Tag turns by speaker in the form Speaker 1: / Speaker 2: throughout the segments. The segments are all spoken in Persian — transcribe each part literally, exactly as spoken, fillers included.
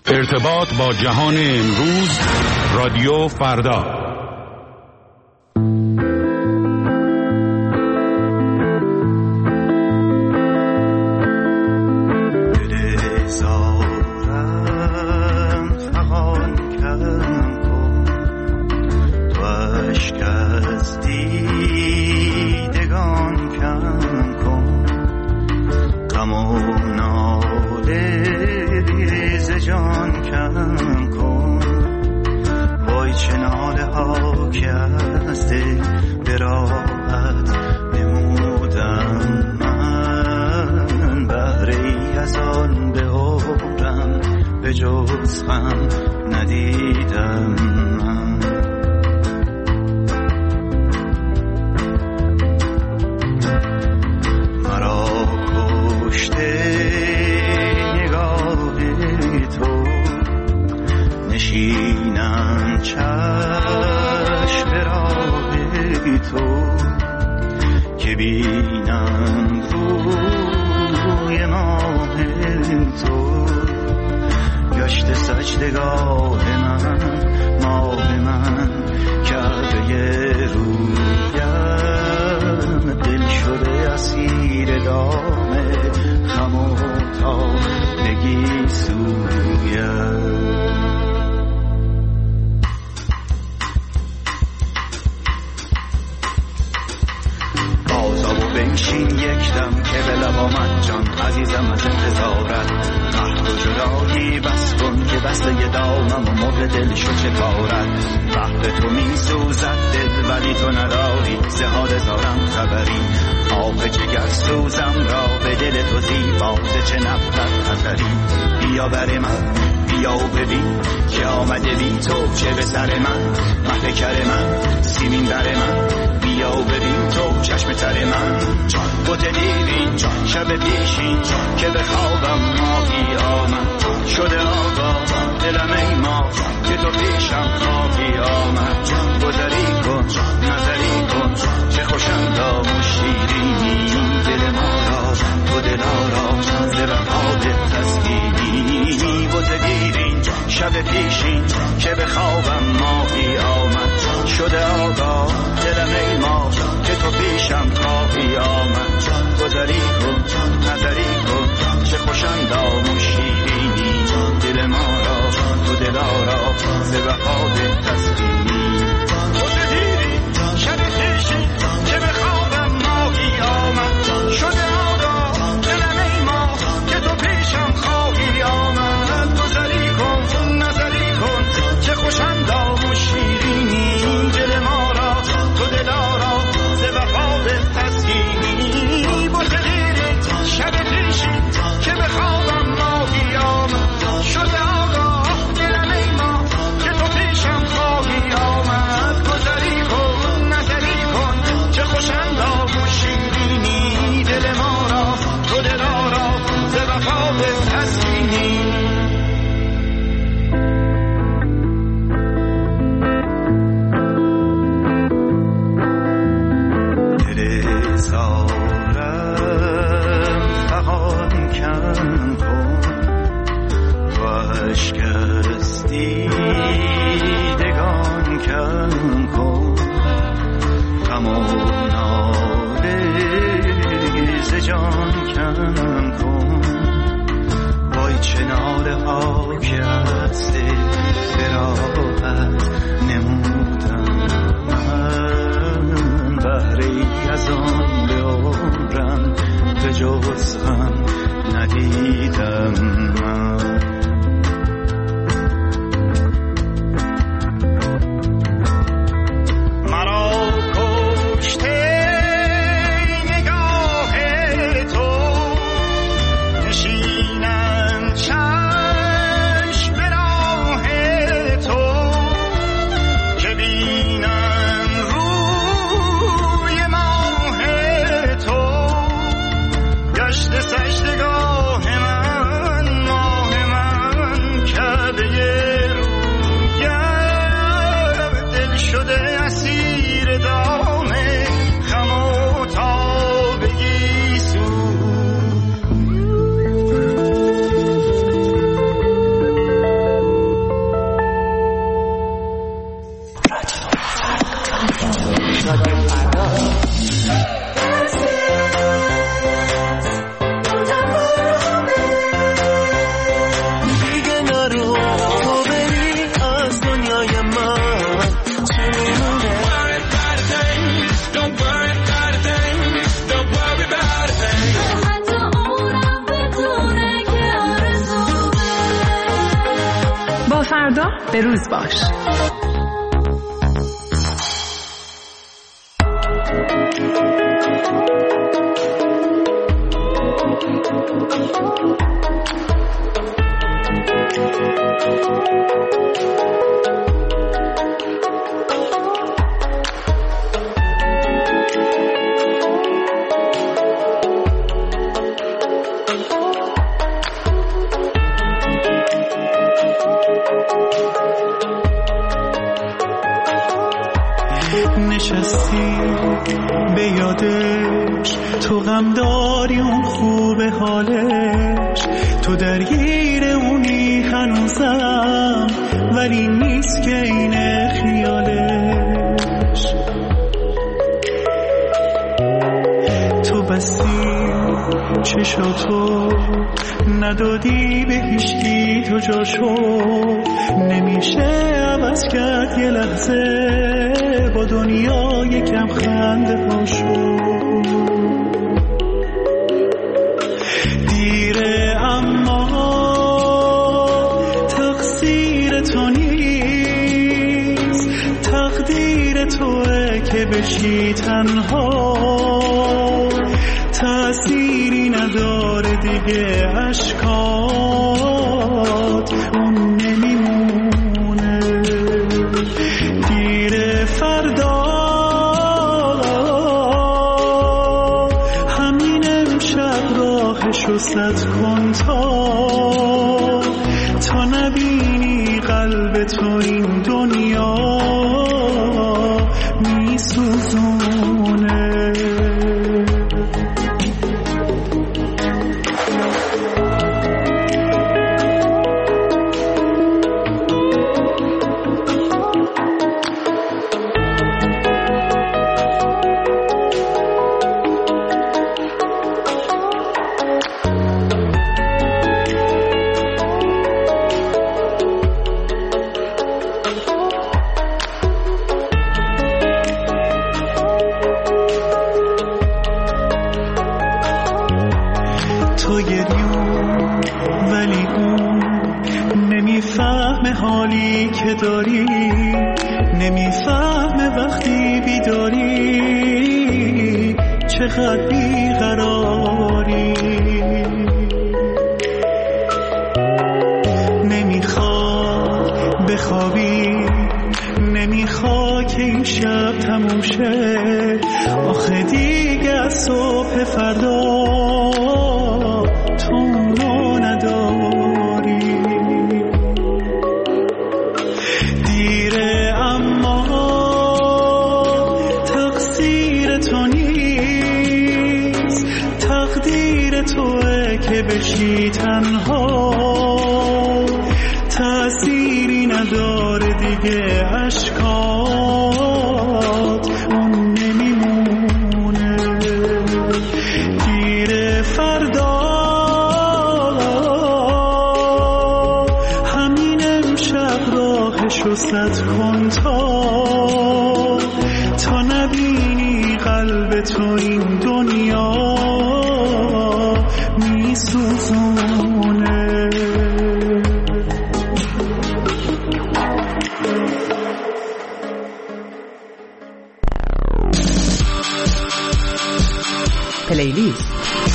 Speaker 1: ارتباط با جهان امروز، رادیو فردا.
Speaker 2: سجدگاه من فردا به روز باش.
Speaker 3: نشستی به یادش، تو غم داری اون خوب حالش، تو درگیر اونی هنوزم ولی نیست که این خیالش. تو بستی چشاتو ندادی به هیچکی تو جاشو، نمیشه عوض کرد یه لحظه با دنیا یکم خنده پاشو. دیره اما تقصیر تو نیست، تقدیر توه که بشی تنها، تأثیری نداره دیگه اشکات اون نمیمونه. دیر فردا همین امشب راهشو سد کن تا تا نبینی قلب تو این دنیا میسوزونه. تو گریون ولی اون نمیفهمه حالی که داری، نمیفهمه وقتی بیداری چقدر بیقراری. نمیخواد بخوابی، نمیخواد که این شب تموم شه، آخه دیگه از صبح فردا تو اونو نداری. دیره اما تقصیر تو نیست، تقدیر توه که بشی تنها، تأثیری نداره دیگه اشکات اون نمیمونه. دیر فردا همین امشب راهشو سد کن تا تا نبینی قلب تو این دنیا میسوزونه.
Speaker 4: پلیلیست.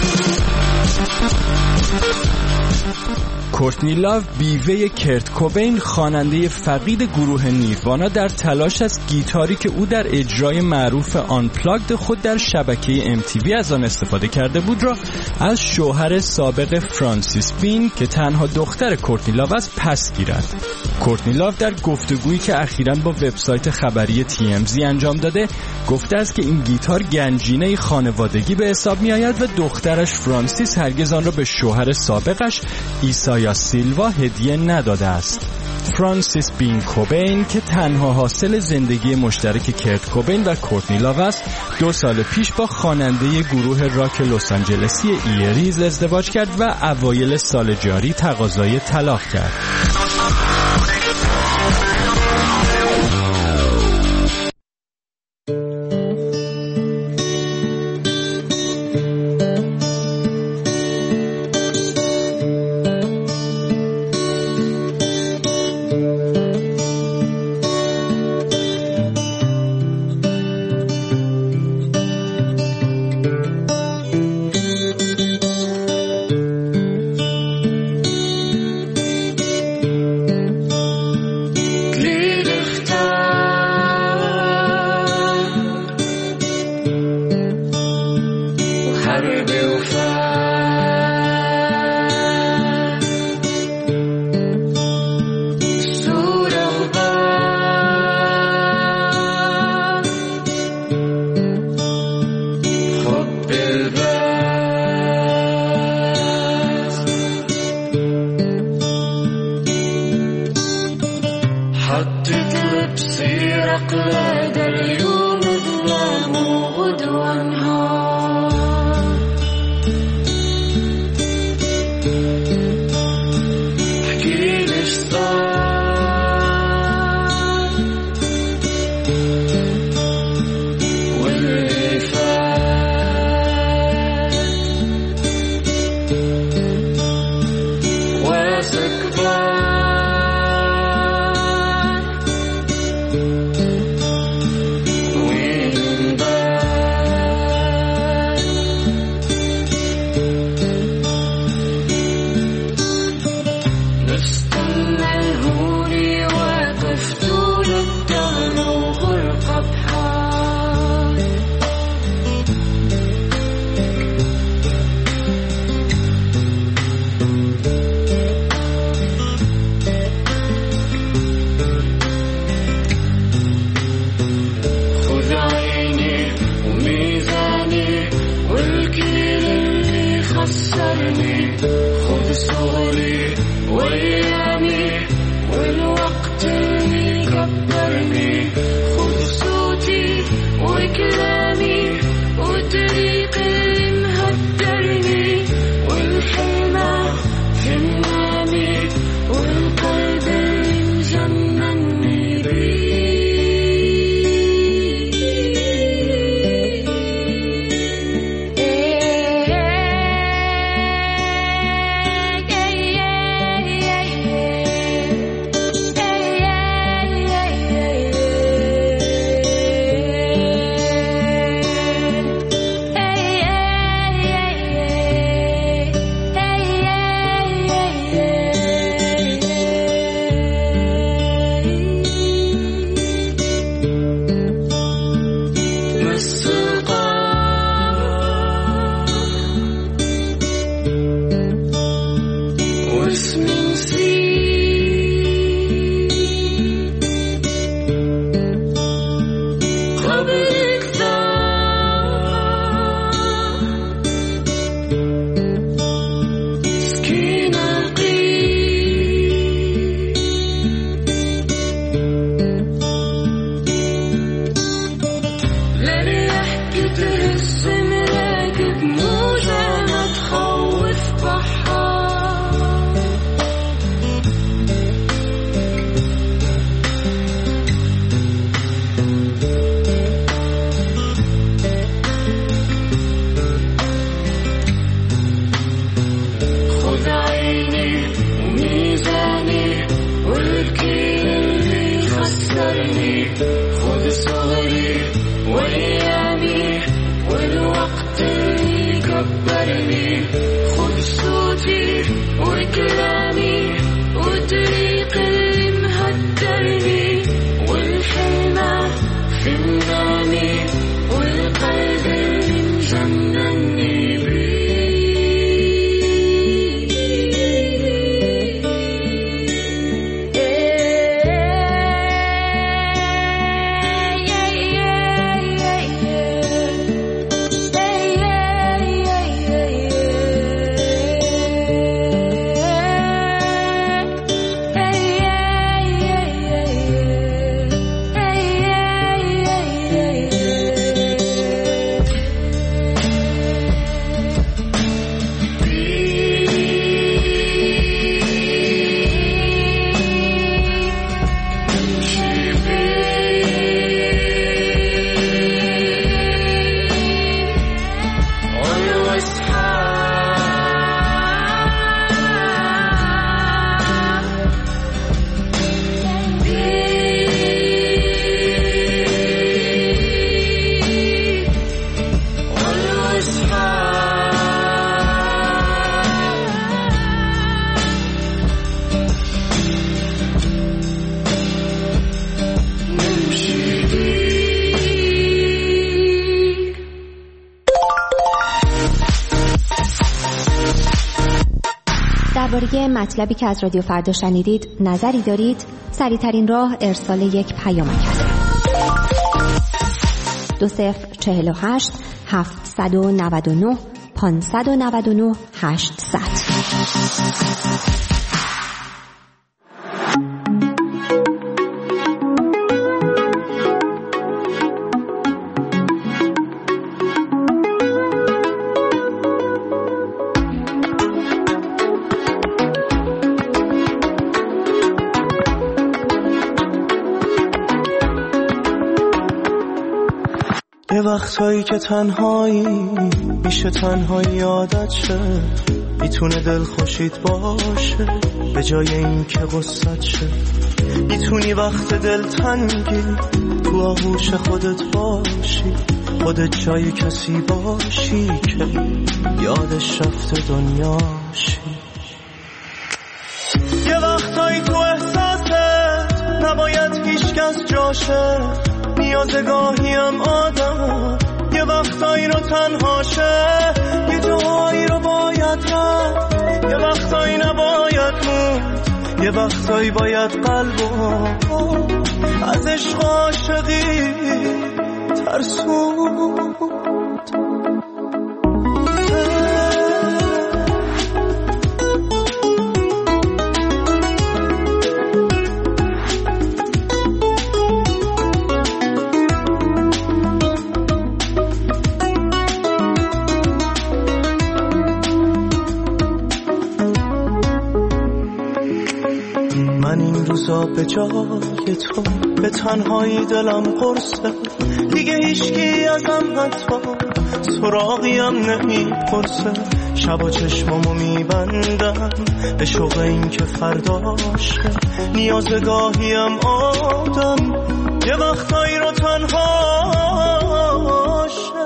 Speaker 4: کورتنی لاو بیوه کرت کوبین، خواننده فقید گروه نیروانا، در تلاش است گیتاری که او در اجرای معروف آنپلاگد خود در شبکه ام تی وی از آن استفاده کرده بود را از شوهر سابق فرانسیس بین که تنها دختر کورتنی لاو است پس گیرد. کورتنی لاو در گفتگویی که اخیراً با وبسایت خبری تی ام زی انجام داده گفته است که این گیتار گنجینه خانوادگی به حساب می آید و دخترش فرانسیس هرگز آن را به شوهر سابقش ایسایا سیلوا هدیه نداده است. فرانسیس بین کوبین که تنها حاصل زندگی مشترک کرت کوبین و کورتنی لاو است، دو سال پیش با خواننده گروه راک لس آنجلسی ایریز ازدواج کرد و اوایل سال جاری تقاضای طلاق کرد.
Speaker 2: درباره مطلبی که از رادیو فردا شنیدید نظری دارید؟ سریع‌ترین راه ارسال یک پیامک است. دو صفر چهل و هشت هفتصد و نود و نه پانصد و نود و نه هشتصد.
Speaker 3: یه وقتایی که تنهایی میشه تنهایی عادت شه، میتونه دل خوشید باشه به جای این که غصت شه. میتونی وقت دل تنگی تو آغوش خودت باشی، خودت جای کسی باشی که یادش رفته دنیاشی. یه وقتایی تو احساست نباید هیچ کس جاشه، نیازه گاهیم آدم یه وقتایی رو تنهاشه، یه جاهایی رو باید رفت، یه وقتایی نباید موند، یه وقتایی باید قلبو از عشق عاشقی ترسوند. به جای تو به تنهایی دلم قرصه، دیگه هیچکی ازم حتی سراغیم نمیپرسه. شبا چشمامو میبندم به شوق این که فرداشه، نیاز گاهیم آدم یه وقتایی رو تنهاشه.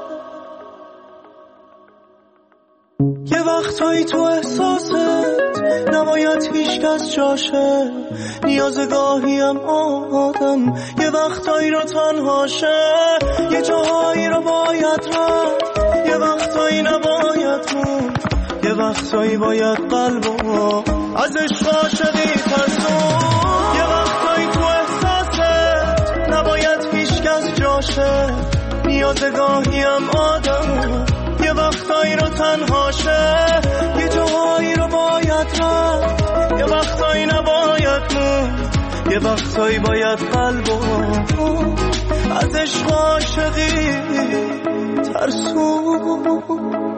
Speaker 3: یه وقتایی تو احساست نباید هیچ کس جاشه، نیاز گاهیم آدم یه وقتایی رو تنهاشه، یه جاهایی رو باید رفت، یه وقتایی نباید موند، یه وقتایی باید قلبو از عشق عاشقی ترسون. یه وقتایی تو احساست نباید هیچ کس جاشه، نیاز گاهیم آدم یه وقتایی رو تنهاشه، یه جاهایی رو باید رفت، یه وقتایی نباید موند، یه وقتایی باید قلبو از عشق عاشقی ترسوند.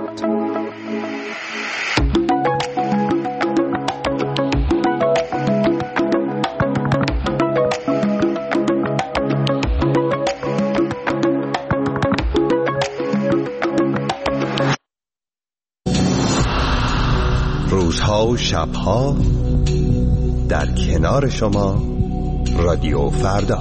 Speaker 5: روزها و شبها در کنار شما رادیو فردا.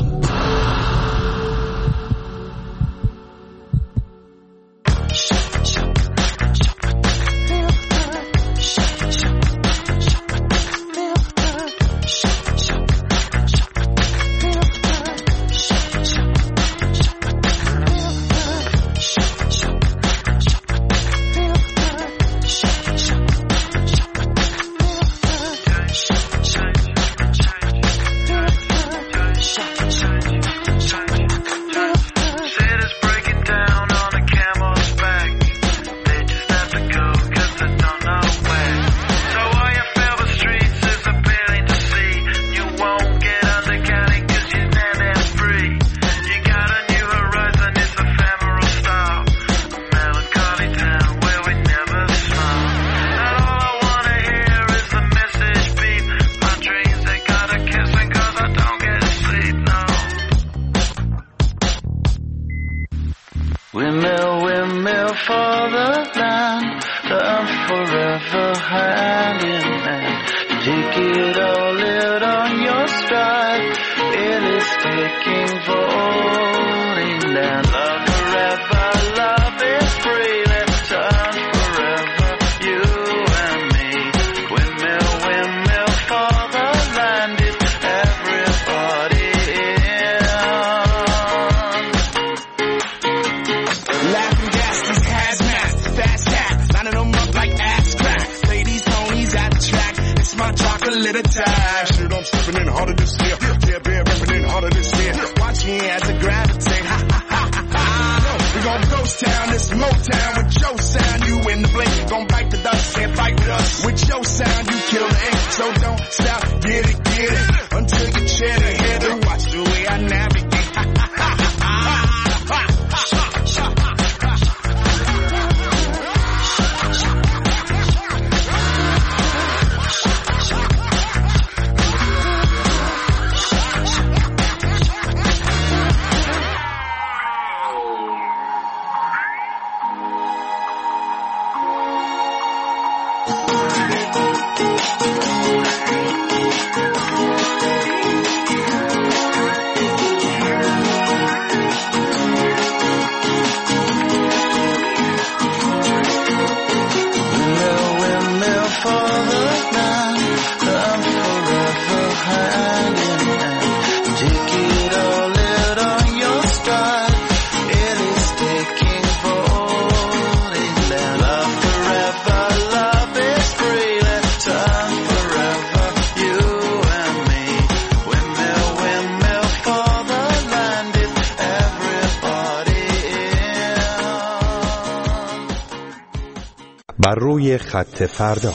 Speaker 5: بر روی خط فردا.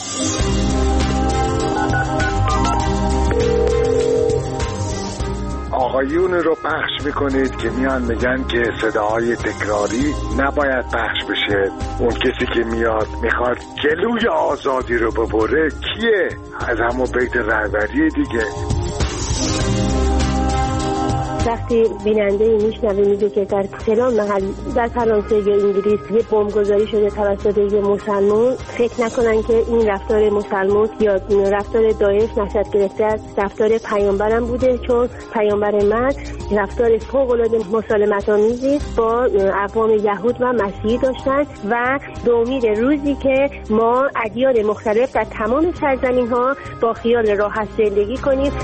Speaker 6: آقایون رو پخش میکنید که میان میگن که صداهای تکراری نباید پخش بشه. اون کسی که میاد میخواد جلوی آزادی رو ببره کیه؟ از همون بیت رهبری دیگه.
Speaker 7: وقتی بیننده میشنوه میگه که در فلان محل در فرانسه یا انگلیس یه بمبگذاری شده توسط یه مسلمان، فکر نکنن که این رفتار مسلمان یا رفتار داعش نشأت گرفته از رفتار پیامبرم بوده، چون پیامبر من رفتار فوق‌العاده مسالمت‌آمیزی با اقوام یهود و مسیحی داشتن و به امید روزی که ما ادیان مختلف در تمام سرزمین‌ها با خیال راحت زندگی کنیم.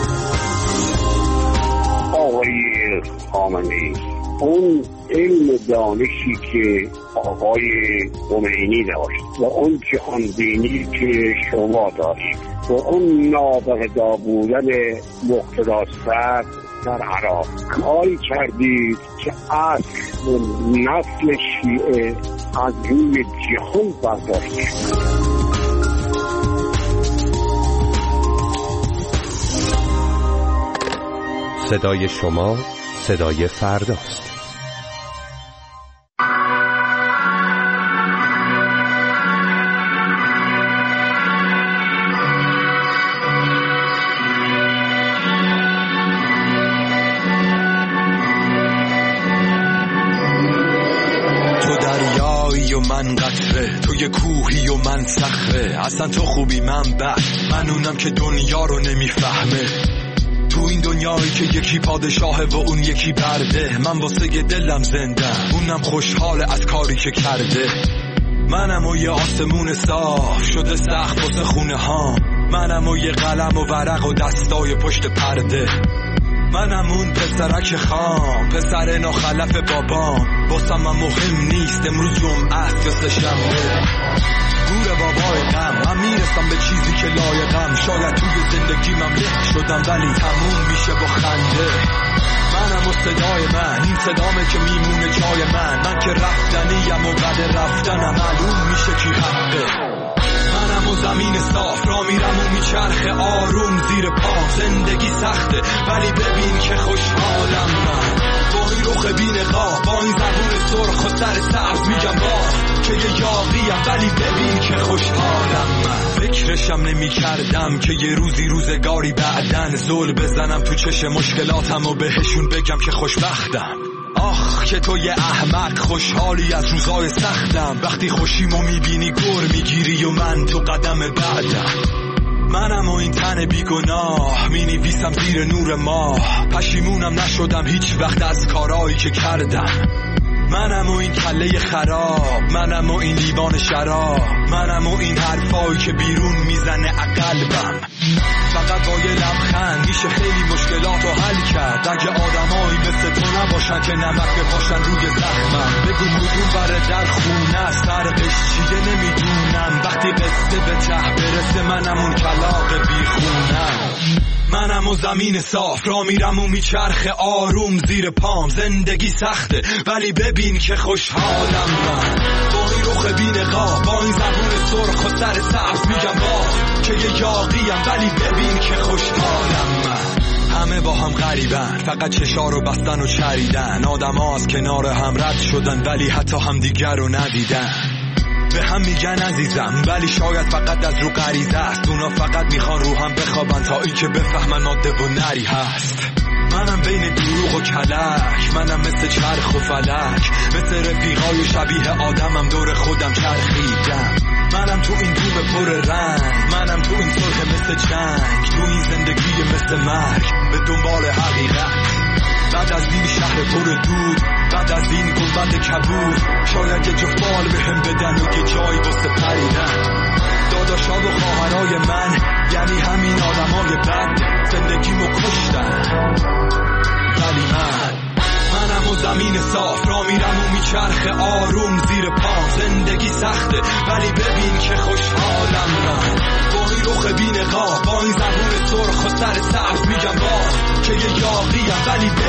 Speaker 8: آقای خامنه‌ای اون علم دانشی که آقای خمینی داشت و اون جهانبینی که شما دارید و اون نابغه‌دار بودن مقتدی صدر در عراق کاری کردید که اصل و نسل شیعه از روی جهان برداشته شد.
Speaker 5: صدای شما صدای فرداست.
Speaker 9: تو دریایی و من قطره، تو یه کوهی و من صخره، اصلا تو خوبی من بد، من اونم که دنیا رو نمیفهمه. تو این دنیایی که یکی پادشاهه و اون یکی برده، من واسه دلم زنده، اونم خوشحاله از کاری که کرده. منم و یه آسمون صاف شده سخت واسه خونه ها، منم و یه قلم و ورق و دستای پشت پرده. منم اون پسرک خام، پسر ناخلف بابام، واسم من مهم نیست امروز جمعه است یا سه‌شنبه. گور بابای غم، من میرسم به چیزی که لایقم، شاید توی زندگیمم له شدم ولی تموم میشه با خنده. منم و صدای من، این صدامه که میمونه جای من، من که رفتنیم و بعد رفتنم معلوم میشه کی حقه. منم و زمین صاف را میرم و میچرخه آروم زیر پام، زندگی سخته ولی ببین که خوشحالم من، با این رخ بی‌نقاب، با این زبون سرخ و سر سبز میگم باز که یه یاغیم ولی ببین که خوشحالم من. فکرشم نمی کردم که یه روزی روزگاری بعدن زل بزنم تو چش مشکلاتم و بهشون بگم که خوشبختم. آخ که تو یه احمق خوشحالی از روزای سختم، وقتی خوشیمو میبینی گر میگیری و من تو قدم بعدم. منم و این تن بیگناه مینویسم زیر نور ماه، پشیمونم نشدم هیچ وقت از کارایی که کردم. منم و این کله خراب، منم و این لیوان شراب، منم و این حرفایی که بیرون میزنه قلبم. فقط با یه لبخند میشه خیلی مشکلات رو حل کرد، اگه آدمایی مثل تو نباشن که نمک بپاشن روی زخمم. بگو مدون بره در خونه است، فرقش چیه نمیدونم، وقتی قصه به ته برسه منم اون کلاغ بیخونم. منم و زمین صاف را میرم و میچرخه آروم زیر پام، زندگی سخته ولی ببین که خوشحالم من، با این رخ بی‌نقاب، با این زبون سرخ و سر سبز میگم باز که یه یاغیم ولی ببین که خوشحالم من. همه با هم غریبن، فقط چشا رو بستن و چریدن، آدم ها از کنار هم رد شدن ولی حتی هم دیگر رو ندیدن. به هم میگن عزیزم ولی شاید فقط از رو غریزه است، اونا فقط میخوان رو هم بخوابن تا این که بفهمن ماده و نری هست. منم بین دروغ و کلک، منم مثل چرخ و فلک، مثل رفیقای شبیه آدمم دور خودم چرخیدم. منم تو این دوم پر رنگ، منم تو این سرخ مثل جنگ، تو این زندگی مثل مرگ به دنبال حقیقت. بعد از این شهر پر دود، بعد از این گنبد کبود، شاید یه جفت بال به هم بدن و یه جایی واسه پریدن. داداشا و خواهرای من یعنی همین آدمای بد، زندگیمو کشتن ولی من منم و زمین صاف را میرم و میچرخه آروم زیر پام، زندگی سخته ولی ببین که خوشحالم من، با این رخ بی‌نقاب، با این زبون سرخ و سر سبز میگم باز که یه یاغیم ولی